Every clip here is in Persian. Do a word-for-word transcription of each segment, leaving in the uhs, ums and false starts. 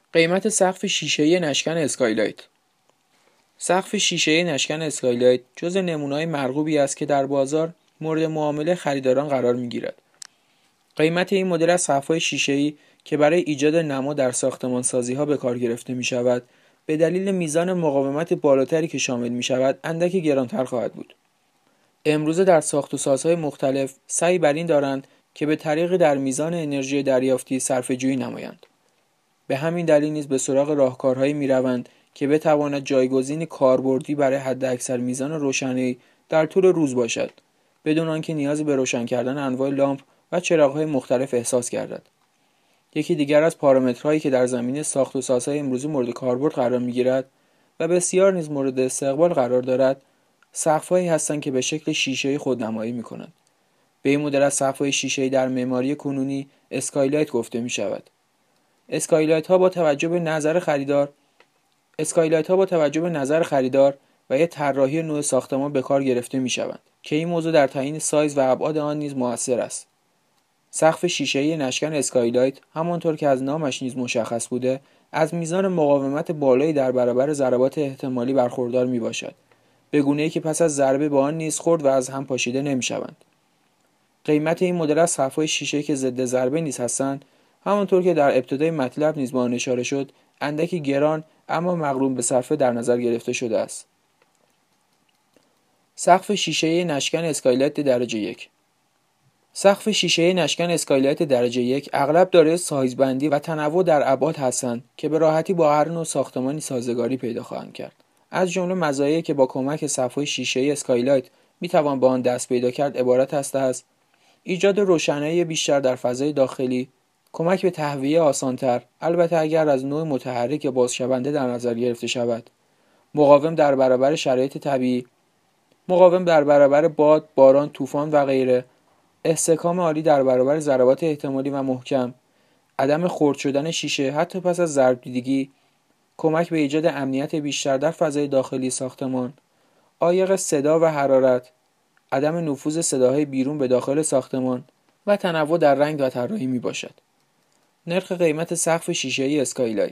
قیمت سقف شیشه‌ای نشکن اسکایلایت. سقف شیشه‌ای نشکن اسکایلایت جزء نمونه‌های مرغوبی است که در بازار مورد معامله خریداران قرار می‌گیرد. قیمت این مدل از سقف‌های شیشه‌ای که برای ایجاد نما در ساختمان‌سازی‌ها به کار گرفته می‌شود، به دلیل میزان مقاومت بالاتری که شامل می‌شود، اندکی گرانتر خواهد بود. امروزه در ساخت‌وسازهای مختلف سعی بر این دارند که به طریق در میزان انرژی دریافتی صرفه‌جویی نمایند. به همین دلیل نیز به سراغ راهکارهایی می‌روند که بتواند جایگزین کاربردی برای حداکثر میزان روشنایی در طول روز باشد، بدون آنکه نیازی به روشن کردن انواع لامپ و چراغ‌های مختلف احساس گردد. یکی دیگر از پارامترهایی که در زمینه ساخت و سازهای امروزی مورد کاربرد قرار می‌گیرد و بسیار نیز مورد استقبال قرار دارد، سقف‌هایی هستند که به شکل شیشه‌ای خودنمایی می‌کنند. به این مدل از سقف‌های شیشه‌ای در معماری کنونی اسکایلایت گفته می‌شود. اسکایلایت ها با توجه به نظر خریدار اسکایلایت ها با توجه به نظر خریدار و یا طراحی نوع ساختمان به کار گرفته می شوند که این موضوع در تعیین سایز و ابعاد آن نیز مؤثر است. سقف شیشه‌ای نشکن اسکایلایت همانطور که از نامش نیز مشخص بوده، از میزان مقاومت بالایی در برابر ضربات احتمالی برخوردار می باشد، به گونه‌ای که پس از ضربه به آن نیز خورد و از هم پاشیده نمی شوند. قیمت این مدل از سقف‌های شیشه‌ای که ضد ضربه نیز هستند، همانطور که در ابتدای مطلب نیز با آن اشاره شد، اندکی گران اما مقرون به صرفه در نظر گرفته شده است. سقف شیشه‌ای نشکن اسکایلایت درجه یک. سقف شیشه‌ای نشکن اسکایلایت درجه یک اغلب دارای سایزبندی و تنوع در ابعاد هستند که به راحتی با هر نوع ساختمانی سازگاری پیدا خواهند کرد. از جمله مزایایی که با کمک سقف‌های شیشه‌ای اسکایلایت میتوان به آن دست پیدا کرد عبارت است از ایجاد روشنایی بیشتر در فضای داخلی، کمک به تهویه آسان‌تر، البته اگر از نوع متحرک یا بازشونده در نظر گرفته شود، مقاوم در برابر شرایط طبیعی، مقاوم در برابر باد، باران، طوفان و غیره، استحکام عالی در برابر ضربات احتمالی و محکم، عدم خرد شدن شیشه حتی پس از ضرب دیدگی، کمک به ایجاد امنیت بیشتر در فضای داخلی ساختمان، عایق صدا و حرارت، عدم نفوذ صداهای بیرون به داخل ساختمان و تنوع در رنگ و طراحی می باشد. نرخ قیمت سقف شیشه‌ای اسکایلایت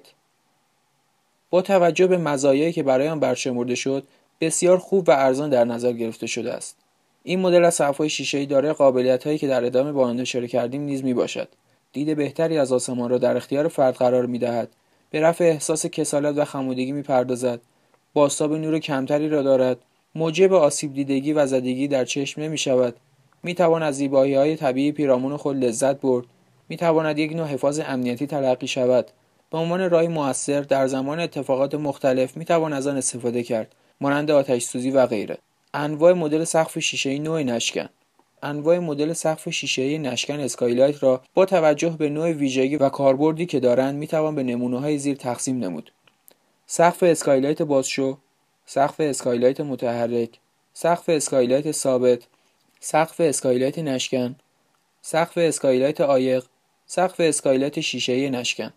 با توجه به مزایایی که برای آن برشمرده شد، بسیار خوب و ارزان در نظر گرفته شده است. این مدل از سقف‌های شیشه‌ای دارای قابلیت‌هایی که در ادامه با آن اشاره کردیم نیز میباشد. دید بهتری از آسمان را در اختیار فرد قرار می‌دهد، به رفع احساس کسالت و خمودگی می‌پردازد، بازتاب نور کمتری را دارد، موجب آسیب دیدگی و زدگی در چشم نمی‌شود، می‌توان از زیبایی‌های طبیعی پیرامون خود لذت برد، می‌تواند یک نوع حفاظ امنیتی تلقی شود. به عنوان راهی مؤثر در زمان اتفاقات مختلف می‌توان از آن استفاده کرد، مانند آتش سوزی و غیره. انواع مدل سقف شیشه‌ای نوع نشکن. انواع مدل سقف شیشه‌ای نشکن اسکایلایت را با توجه به نوع ویژگی و کاربردی که دارند می‌توان به نمونه‌های زیر تقسیم نمود: سقف اسکایلایت بازشو، سقف اسکایلایت متحرک، سقف اسکایلایت ثابت، سقف اسکایلایت نشکن، سقف اسکایلایت عایق، سقف اسکایلایت شیشه‌ای نشکن.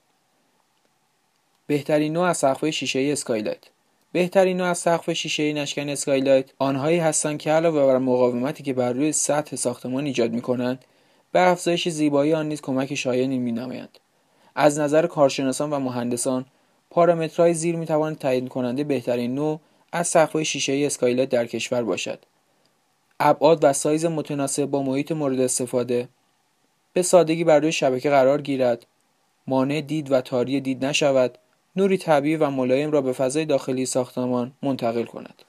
بهترین نوع از سقف‌های شیشه‌ای اسکایلایت. بهترین نوع از سقف شیشه‌ای نشکن اسکایلایت آنهایی هستند که علاوه بر مقاومتی که بر روی سطح ساختمان ایجاد می‌کنند، به افزایش زیبایی آن نیز کمک شایانی می‌نمایند. از نظر کارشناسان و مهندسان، پارامترهای زیر می‌تواند تعیین کننده بهترین نوع از سقف‌های شیشه‌ای اسکایلایت در کشور باشد: ابعاد و سایز متناسب با محیط مورد استفاده، به سادگی بر روی شبکه قرار گیرد، مانع دید و تاری دید نشود، نوری طبیعی و ملایم را به فضای داخلی ساختمان منتقل کند.